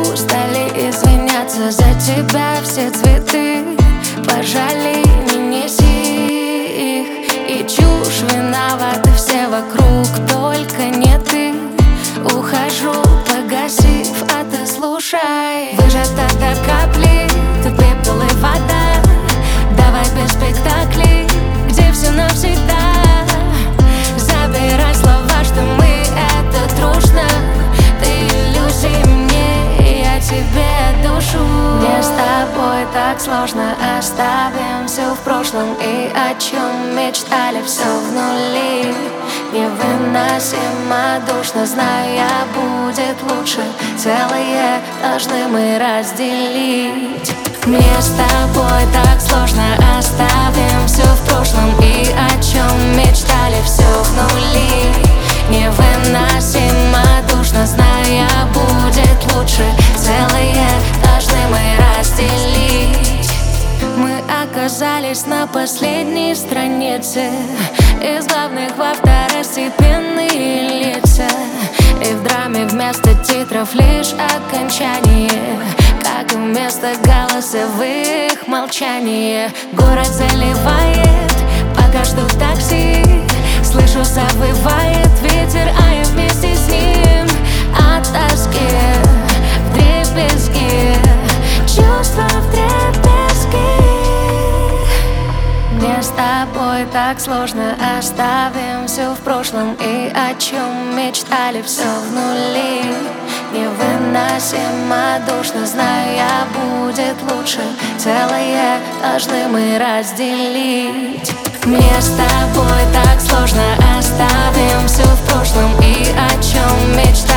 устали извиняться за тебя. Все цветы пожалей, не неси их. И чушь, виноваты все вокруг, только не ты. Ухожу, погасив, а ты слушай. Выжата до капли, тут пепел и вода. Давай без спектаклей, где все навсегда. Забирай слова, что мы это дружно. Ты иллюзий мне, я тебе душу. Мне с тобой так сложно, оставим все в прошлом. И о чем мечтали, все в нули. Невыносимо душно, знаю, я будет лучше. Целое должны мы разделить. Мне с тобой так сложно, оставим все в прошлом. И о чем мечтали, все в нули. Невыносимо душно, знаю, я будет лучше. Целое должны мы разделить. Мы оказались на последней странице. Из главных во второстепенные лица. И в драме вместо титров лишь окончание. Как и вместо голосовых молчание. Город заливает, пока жду такси. Слышу, завывает ветер, а я вместе с ним. От тоски вдребезги, чувства вдребезги. Мне с тобой так сложно, оставим все в прошлом. И о чем мечтали, все в нули. Невыносимо душно, знаю, я будет лучше. Целое должны мы разделить. Мне с тобой так сложно, оставим все в прошлом. И о чем мечтали.